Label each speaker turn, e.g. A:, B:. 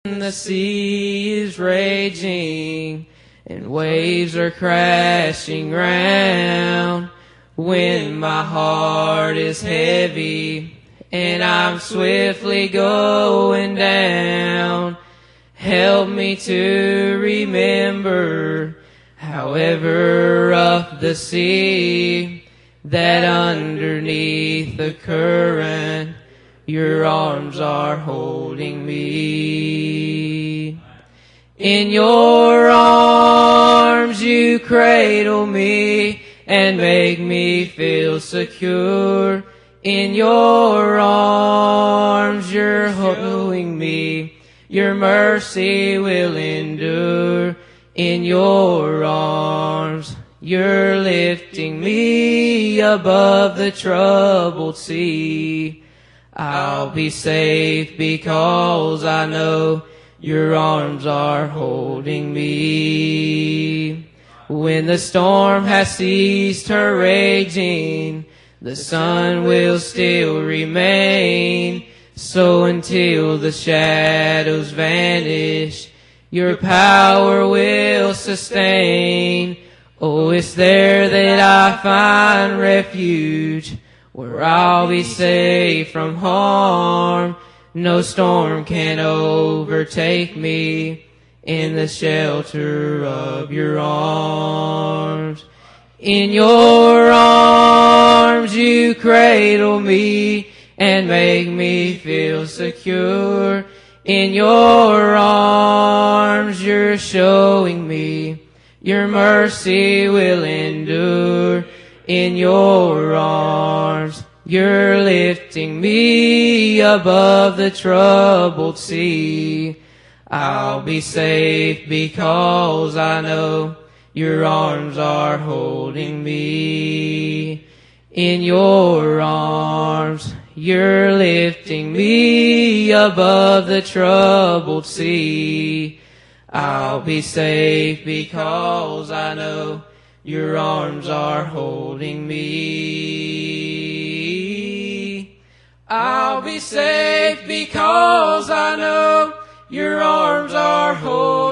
A: The sea is raging and waves are crashing round. When my heart is heavy and I'm swiftly going down, help me to remember, however rough the sea, that underneath the current your arms are holding me. In your arms you cradle me and make me feel secure. In your arms you're holding me, your mercy will endure. In your arms you're lifting me above the troubled sea. I'll be safe because I know your arms are holding me. When the storm has ceased her raging, the sun will still remain. So until the shadows vanish, your power will sustain. Oh, it's there that I find refuge, where I'll be safe from harm. No storm can overtake me in the shelter of your arms. In your arms you cradle me and make me feel secure. In your arms you're showing me your mercy will endure. In your arms you're lifting me above the troubled sea. I'll be safe because I know your arms are holding me. In your arms you're lifting me above the troubled sea. I'll be safe because I know your arms are holding me. I'll be safe because I know your arms are holding me.